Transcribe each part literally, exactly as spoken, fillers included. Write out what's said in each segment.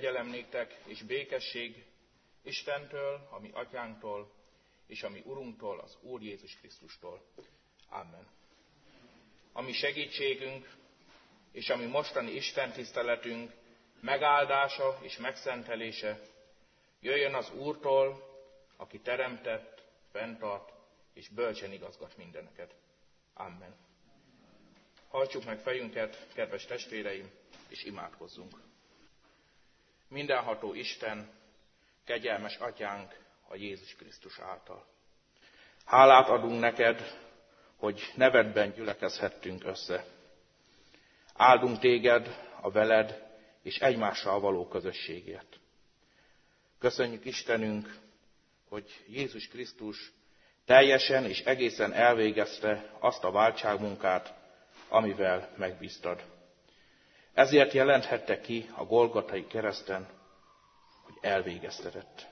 Kegyelem néktek és békesség Istentől, a mi atyánktól, és a mi Urunktól, az Úr Jézus Krisztustól. Amen. A mi segítségünk és a mi mostani Isten tiszteletünk megáldása és megszentelése jöjjön az Úrtól, aki teremtett, fenntart és bölcsen igazgat mindeneket. Amen. Hajtsuk meg fejünket, kedves testvéreim, és imádkozzunk. Mindenható Isten, kegyelmes Atyánk a Jézus Krisztus által. Hálát adunk neked, hogy nevedben gyülekezhettünk össze. Áldunk téged a veled és egymással való közösségért. Köszönjük Istenünk, hogy Jézus Krisztus teljesen és egészen elvégezte azt a váltságmunkát, amivel megbíztad. Ezért jelenthette ki a Golgotai kereszten, hogy elvégeztetett.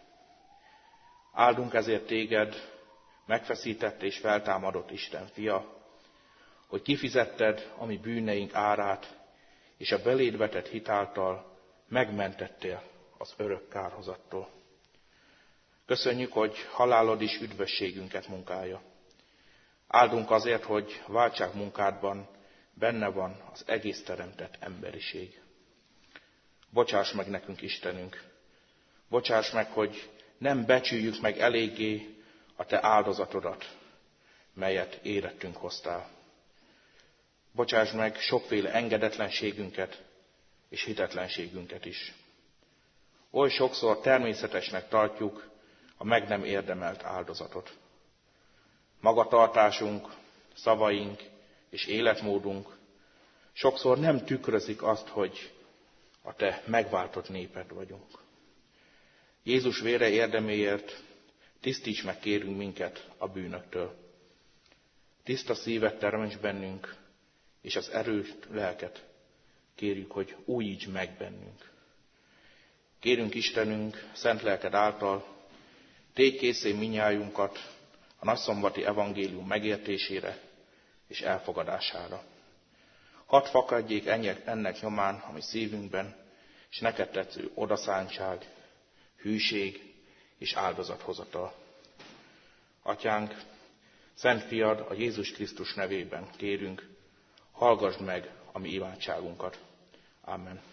Áldunk ezért téged, megfeszített és feltámadott Isten fia, hogy kifizetted a mi bűneink árát, és a beléd vetett hitáltal megmentettél az örök kárhozattól. Köszönjük, hogy halálod is üdvösségünket munkálja. Áldunk azért, hogy váltságmunkádban benne van az egész teremtett emberiség. Bocsáss meg nekünk, Istenünk! Bocsáss meg, hogy nem becsüljük meg eléggé a te áldozatodat, melyet érettünk hoztál. Bocsáss meg sokféle engedetlenségünket és hitetlenségünket is. Oly sokszor természetesnek tartjuk a meg nem érdemelt áldozatot. Magatartásunk, szavaink és életmódunk sokszor nem tükrözik azt, hogy a te megváltott néped vagyunk. Jézus vére érdeméért tisztíts meg, kérünk minket a bűnöktől. Tiszta szívet teremts bennünk, és az erős lelket kérjük, hogy újíts meg bennünk. Kérünk Istenünk, szent lelked által, tégy készé minnyájunkat a nagyszombati evangélium megértésére és elfogadására. Hadd fakadjék ennek nyomán a mi szívünkben, és neked tetsző odaszántság, hűség és áldozathozatal. Atyánk, szent fiad, a Jézus Krisztus nevében kérünk, hallgassd meg a mi imádságunkat. Amen.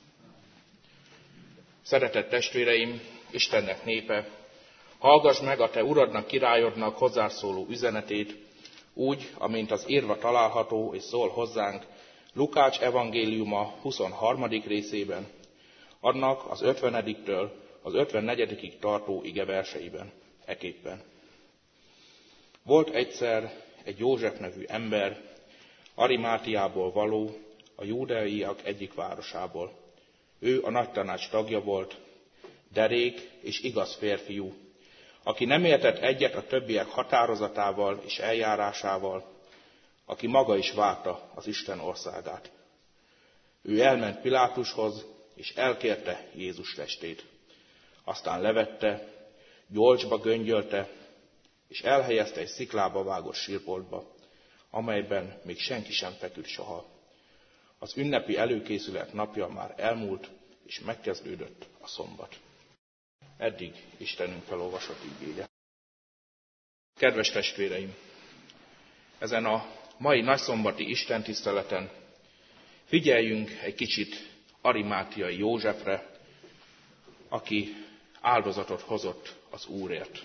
Szeretett testvéreim, Istennek népe, hallgass meg a te Uradnak, Királyodnak hozzászóló üzenetét, úgy, amint az írva található és szól hozzánk Lukács evangéliuma huszonharmadik részében, annak az ötvenediktől az ötvennegyedikig tartó igeverseiben, eképpen. Volt egyszer egy József nevű ember, Arimátiából való, a júdeaiak egyik városából. Ő a nagy tanács tagja volt, derék és igaz férfiú, aki nem értett egyet a többiek határozatával és eljárásával, aki maga is várta az Isten országát. Ő elment Pilátushoz, és elkérte Jézus testét. Aztán levette, gyolcsba göngyölte, és elhelyezte egy sziklába vágott sírboltba, amelyben még senki sem feküdt soha. Az ünnepi előkészület napja már elmúlt, és megkezdődött a szombat. Eddig Istenünk felolvasott igéje. Kedves testvéreim! Ezen a mai nagyszombati istentiszteleten figyeljünk egy kicsit arimátiai Józsefre, aki áldozatot hozott az Úrért.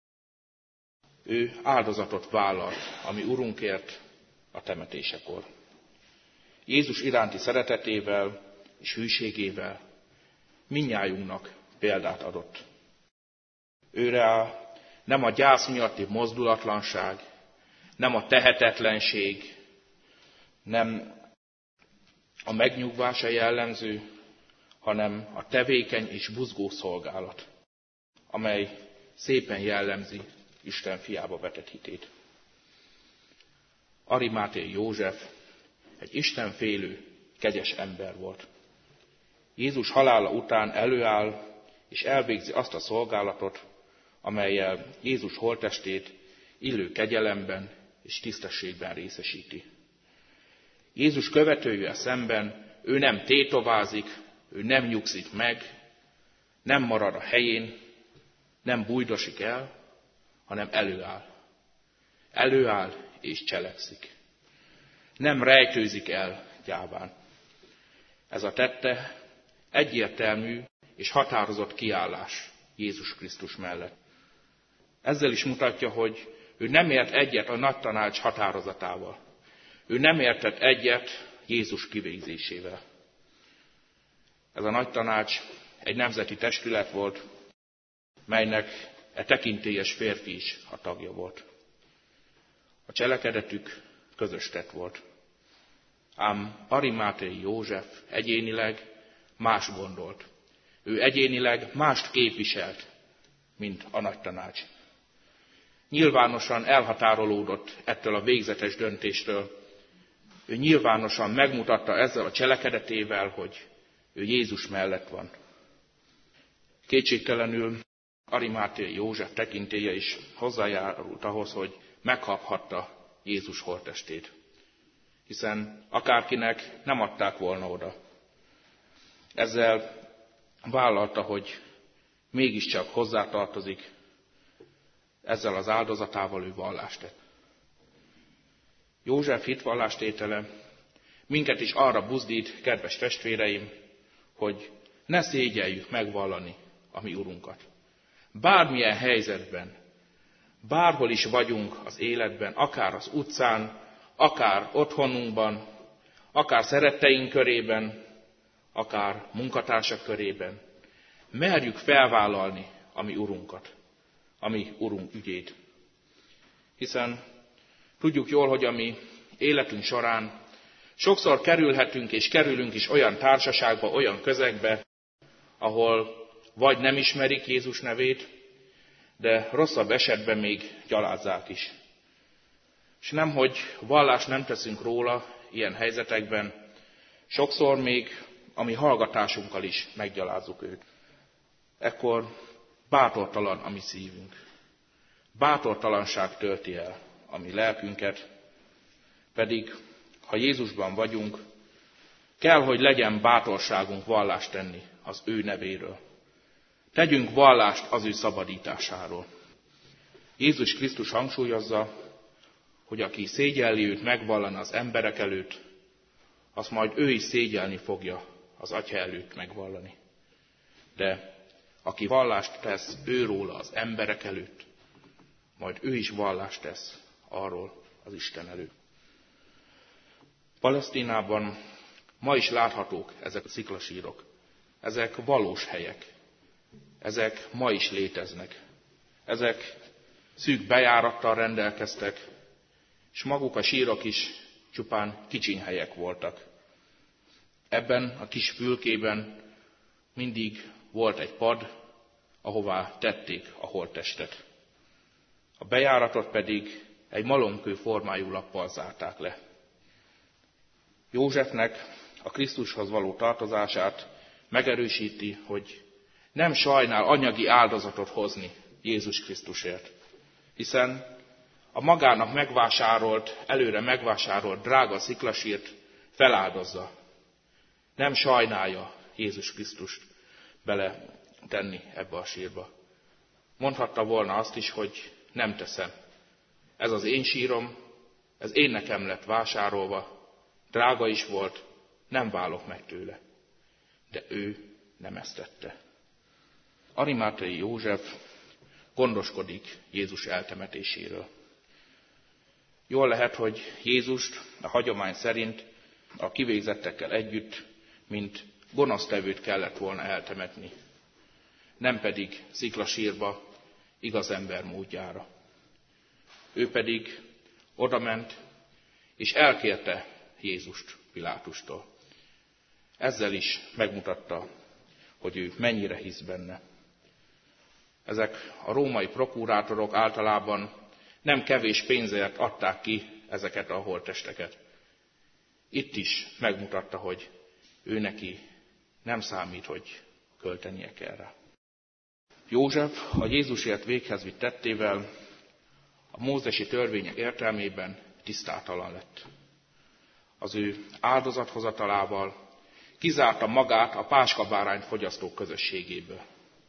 Ő áldozatot vállalt a mi Urunkért a temetésekor. Jézus iránti szeretetével és hűségével mindnyájunknak példát adott. Őre nem a gyász miatti mozdulatlanság, nem a tehetetlenség, nem a megnyugvása jellemző, hanem a tevékeny és buzgó szolgálat, amely szépen jellemzi Isten fiába vetett hitét. Arimátiai József egy istenfélő, kegyes ember volt. Jézus halála után előáll és elvégzi azt a szolgálatot, amellyel Jézus holttestét illő kegyelemben és tisztességben részesíti. Jézus követőjével szemben ő nem tétovázik, ő nem nyugszik meg, nem marad a helyén, nem bújdosik el, hanem előáll. Előáll és cselekszik. Nem rejtőzik el gyáván. Ez a tette egyértelmű és határozott kiállás Jézus Krisztus mellett. Ezzel is mutatja, hogy ő nem ért egyet a nagy tanács határozatával. Ő nem értett egyet Jézus kivégzésével. Ez a nagy tanács egy nemzeti testület volt, melynek e tekintélyes férfi is a tagja volt. A cselekedetük közös tett volt. Ám Arimáthei József egyénileg más gondolt. Ő egyénileg mást képviselt, mint a nagy tanács. Nyilvánosan elhatárolódott ettől a végzetes döntéstől. Ő nyilvánosan megmutatta ezzel a cselekedetével, hogy ő Jézus mellett van. Kétségtelenül Arimáthei József tekintélye is hozzájárult ahhoz, hogy megkaphatta Jézus holttestét. Hiszen akárkinek nem adták volna oda. Ezzel vállalta, hogy mégiscsak hozzátartozik, ezzel az áldozatával ő vallást tett. József hitvallástétele minket is arra buzdít, kedves testvéreim, hogy ne szégyeljük megvallani a mi Urunkat. Bármilyen helyzetben, bárhol is vagyunk az életben, akár az utcán, akár otthonunkban, akár szeretteink körében, akár munkatársak körében, merjük felvállalni a mi Urunkat, a mi Urunk ügyét. Hiszen tudjuk jól, hogy a mi életünk során sokszor kerülhetünk és kerülünk is olyan társaságba, olyan közegbe, ahol vagy nem ismerik Jézus nevét, de rosszabb esetben még gyalázzák is. És nemhogy vallást nem teszünk róla ilyen helyzetekben, sokszor még a mi hallgatásunkkal is meggyalázzuk őt. Ekkor bátortalan a mi szívünk. Bátortalanság tölti el a mi lelkünket, pedig ha Jézusban vagyunk, kell, hogy legyen bátorságunk vallást tenni az ő nevéről. Tegyünk vallást az ő szabadításáról. Jézus Krisztus hangsúlyozza, hogy aki szégyelli őt megvallani az emberek előtt, azt majd ő is szégyelni fogja az Atya előtt megvallani. De aki vallást tesz őróla az emberek előtt, majd ő is vallást tesz arról az Isten előtt. Palesztinában ma is láthatók ezek a sziklasírok. Ezek valós helyek. Ezek ma is léteznek. Ezek szűk bejárattal rendelkeztek, és maguk a sírok is csupán kicsiny helyek voltak. Ebben a kis fülkében mindig volt egy pad, ahová tették a holttestet. A bejáratot pedig egy malomkő formájú lappal zárták le. Józsefnek a Krisztushoz való tartozását megerősíti, hogy nem sajnál anyagi áldozatot hozni Jézus Krisztusért, hiszen a magának megvásárolt, előre megvásárolt drága sziklasírt feláldozza. Nem sajnálja Jézus Krisztust bele tenni ebbe a sírba. Mondhatta volna azt is, hogy nem teszem. Ez az én sírom, ez én nekem lett vásárolva, drága is volt, nem válok meg tőle. De ő nem ezt tette. Arimáthei József gondoskodik Jézus eltemetéséről. Jól lehet, hogy Jézust a hagyomány szerint a kivégzettekkel együtt, mint gonosztevőt kellett volna eltemetni, nem pedig sziklasírba, igaz ember módjára. Ő pedig odament, és elkérte Jézust Pilátustól. Ezzel is megmutatta, hogy ő mennyire hisz benne. Ezek a római prokurátorok általában nem kevés pénzért adták ki ezeket a holttesteket. Itt is megmutatta, hogy ő neki nem számít, hogy költenie kell rá. József a Jézusért véghez vitt tettével a mózesi törvények értelmében tisztátalan lett. Az ő áldozathozatalával kizárta magát a páskabárányt fogyasztók közösségéből.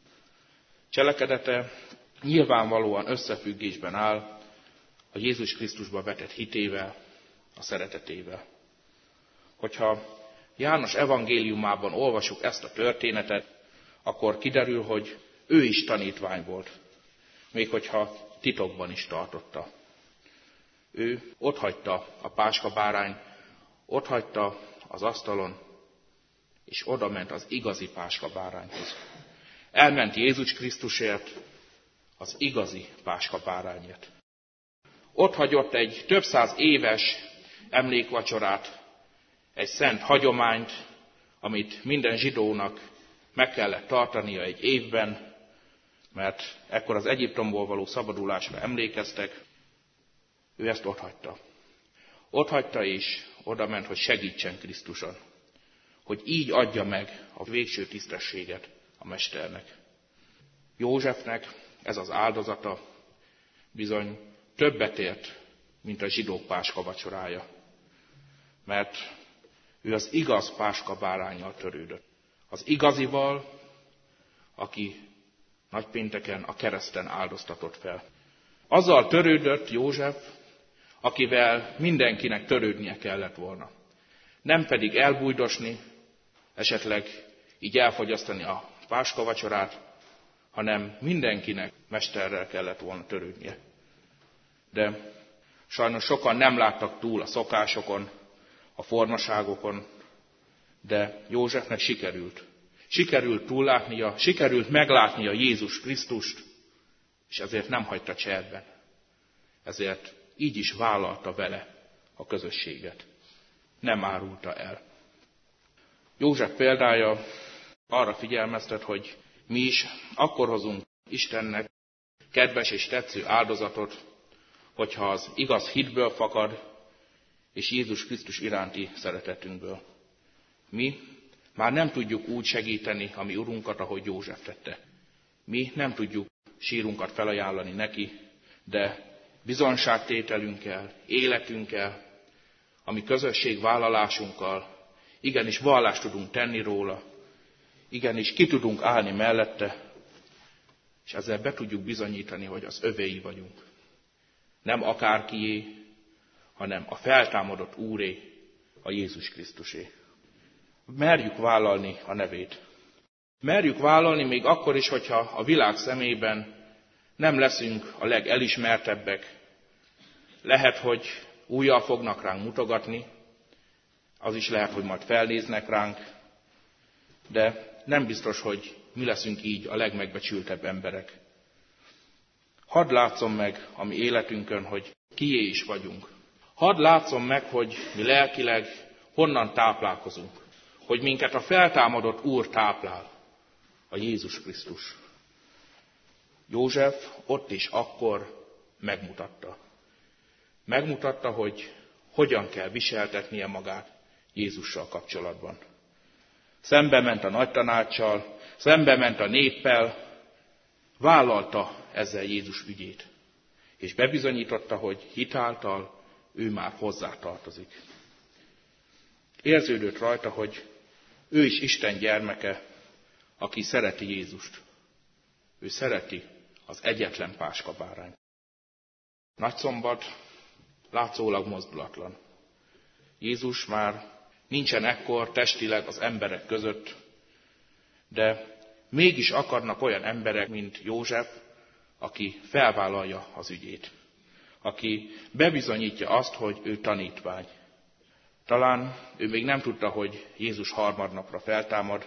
Cselekedete nyilvánvalóan összefüggésben áll a Jézus Krisztusba vetett hitével, a szeretetével. Hogyha János evangéliumában olvasjuk ezt a történetet, akkor kiderül, hogy ő is tanítvány volt, még hogyha titokban is tartotta. Ő otthagyta a páskabárányt, otthagyta az asztalon, és odament az igazi páskabárányhoz. Elment Jézus Krisztusért, az igazi páskabárányért. Ott hagyott egy több száz éves emlékvacsorát, egy szent hagyományt, amit minden zsidónak meg kellett tartania egy évben, mert ekkor az Egyiptomból való szabadulásra emlékeztek. Ő ezt otthagyta. Otthagyta és odament, hogy segítsen Krisztuson, hogy így adja meg a végső tisztességet a Mesternek. Józsefnek ez az áldozata bizony többet ért, mint a zsidók páskavacsorája, mert ő az igaz páskabáránnyal törődött. Az igazival, aki nagypénteken a kereszten áldoztatott fel. Azzal törődött József, akivel mindenkinek törődnie kellett volna. Nem pedig elbújdosni, esetleg így elfogyasztani a páskavacsorát, hanem mindenkinek mesterrel kellett volna törődnie. De sajnos sokan nem láttak túl a szokásokon, a formaságokon, de Józsefnek sikerült. Sikerült túllátnia, sikerült meglátnia Jézus Krisztust, és ezért nem hagyta cserben. Ezért így is vállalta vele a közösséget. Nem árulta el. József példája arra figyelmeztet, hogy mi is akkor hozunk Istennek kedves és tetsző áldozatot, hogyha az igaz hitből fakad, és Jézus Krisztus iránti szeretetünkből. Mi már nem tudjuk úgy segíteni a mi Urunkat, ahogy József tette. Mi nem tudjuk sírunkat felajánlani neki, de bizonságtételünkkel, életünkkel, a mi közösségvállalásunkkal igenis vallást tudunk tenni róla, igenis ki tudunk állni mellette, és ezzel be tudjuk bizonyítani, hogy az övéi vagyunk. Nem akárkié, hanem a feltámadott Úré, a Jézus Krisztusé. Merjük vállalni a nevét. Merjük vállalni még akkor is, hogyha a világ szemében nem leszünk a legelismertebbek. Lehet, hogy újjal fognak ránk mutogatni, az is lehet, hogy majd felnéznek ránk, de nem biztos, hogy mi leszünk így a legmegbecsültebb emberek. Hadd látszom meg a mi életünkön, hogy kié is vagyunk. Hadd látszom meg, hogy mi lelkileg honnan táplálkozunk, hogy minket a feltámadott Úr táplál, a Jézus Krisztus. József ott is akkor megmutatta. Megmutatta, hogy hogyan kell viseltetnie magát Jézussal kapcsolatban. Szembe ment a nagy tanácssal, szembe ment a néppel, vállalta ezzel Jézus ügyét, és bebizonyította, hogy hitáltal ő már hozzátartozik. Érződött rajta, hogy ő is Isten gyermeke, aki szereti Jézust. Ő szereti az egyetlen páskabárányt. Nagyszombat látszólag mozdulatlan. Jézus már nincsen ekkor testileg az emberek között, de mégis akadnak olyan emberek, mint József, aki felvállalja az ügyét, aki bebizonyítja azt, hogy ő tanítvány. Talán ő még nem tudta, hogy Jézus harmadnapra feltámad,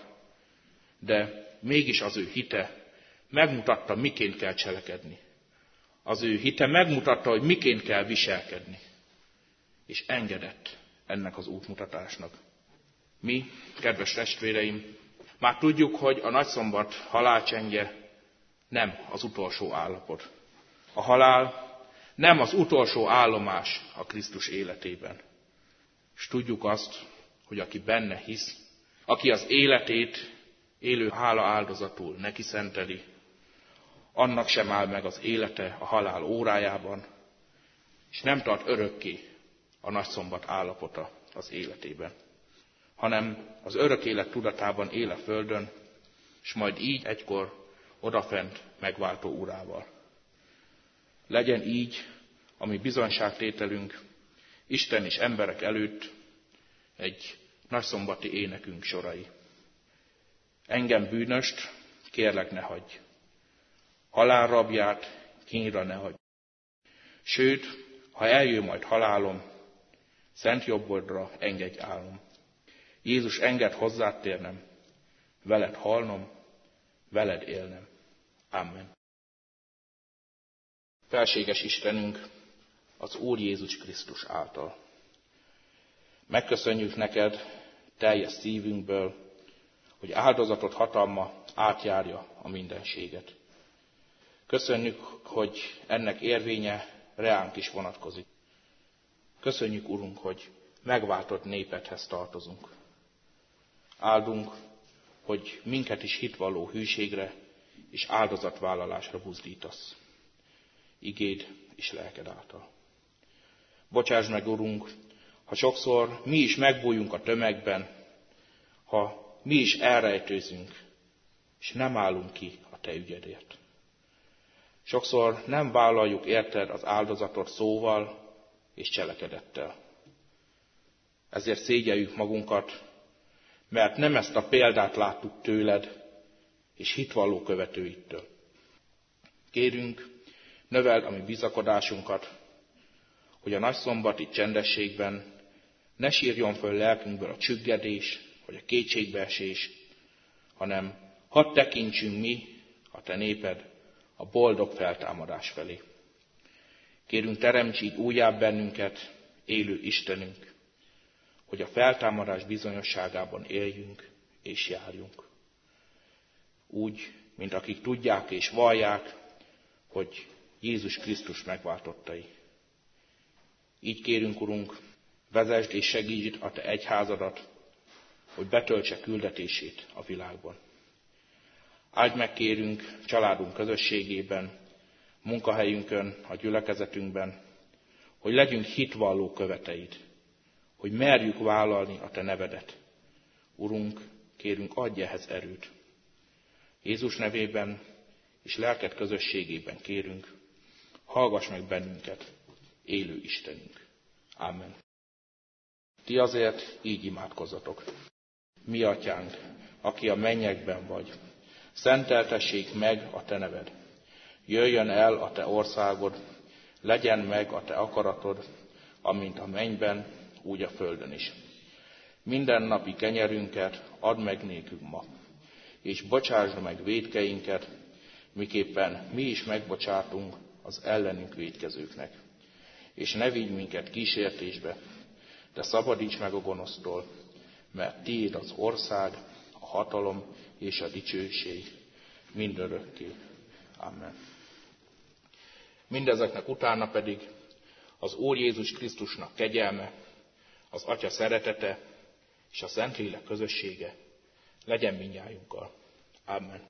de mégis az ő hite megmutatta, miként kell cselekedni. Az ő hite megmutatta, hogy miként kell viselkedni. És engedett ennek az útmutatásnak. Mi, kedves testvéreim, már tudjuk, hogy a nagyszombat halálcsendje nem az utolsó állapot. A halál nem az utolsó állomás a Krisztus életében. És tudjuk azt, hogy aki benne hisz, aki az életét élő hála áldozatul neki szenteli, annak sem áll meg az élete a halál órájában, és nem tart örökké a nagyszombat állapota az életében, hanem az örök élet tudatában él a földön, és majd így egykor odafent megváltó urával. Legyen így, ami bizonyságtételünk Isten és emberek előtt egy nagyszombati énekünk sorai. Engem bűnöst, kérlek ne hagyj. Halál rabját kínra ne hagyj. Sőt, ha eljön majd halálom, szent jobbodra engedj állnom. Jézus, engedd hozzád térnem, veled halnom, veled élnem. Amen. Felséges Istenünk, az Úr Jézus Krisztus által. Megköszönjük neked teljes szívünkből, hogy áldozatot hatalma átjárja a mindenséget. Köszönjük, hogy ennek érvénye reánk is vonatkozik. Köszönjük, Urunk, hogy megváltott népedhez tartozunk. Áldunk, hogy minket is hitvalló hűségre és áldozatvállalásra buzdítasz. Igéd és lelked által. Bocsáss meg, Urunk, ha sokszor mi is megbújunk a tömegben, ha mi is elrejtőzünk, és nem állunk ki a te ügyedért. Sokszor nem vállaljuk érted az áldozatot szóval és cselekedettel. Ezért szégyeljük magunkat, mert nem ezt a példát láttuk tőled és hitvalló követőittől. Kérünk, növeld a mi bizakodásunkat, hogy a nagyszombati csendességben ne sírjon föl lelkünkből a csüggedés vagy a kétségbeesés, hanem hadd tekintsünk mi, a te néped, a boldog feltámadás felé. Kérünk, teremts így újjább bennünket, élő Istenünk, hogy a feltámadás bizonyosságában éljünk és járjunk. Úgy, mint akik tudják és vallják, hogy Jézus Krisztus megváltottai. Így kérünk, Urunk, vezesd és segítsd a te egyházadat, hogy betöltse küldetését a világban. Áld meg, kérünk, családunk közösségében, munkahelyünkön, a gyülekezetünkben, hogy legyünk hitvalló követeid, hogy merjük vállalni a te nevedet. Urunk, kérünk, adj ehhez erőt. Jézus nevében és lelked közösségében kérünk, hallgass meg bennünket, élő Istenünk. Amen. Ti azért így imádkozzatok. Mi atyánk, aki a mennyekben vagy, szenteltessék meg a te neved. Jöjjön el a te országod, legyen meg a te akaratod, amint a mennyben, úgy a földön is. Mindennapi kenyerünket add meg nékünk ma, és bocsásd meg vétkeinket, miképpen mi is megbocsátunk az ellenünk vétkezőknek. És ne vigy minket kísértésbe, de szabadíts meg a gonosztól, mert tiéd az ország, a hatalom és a dicsőség mindörökké. Amen. Mindezeknek utána pedig az Úr Jézus Krisztusnak kegyelme, az Atya szeretete és a Szentlélek közössége legyen mindnyájunkkal. Amen.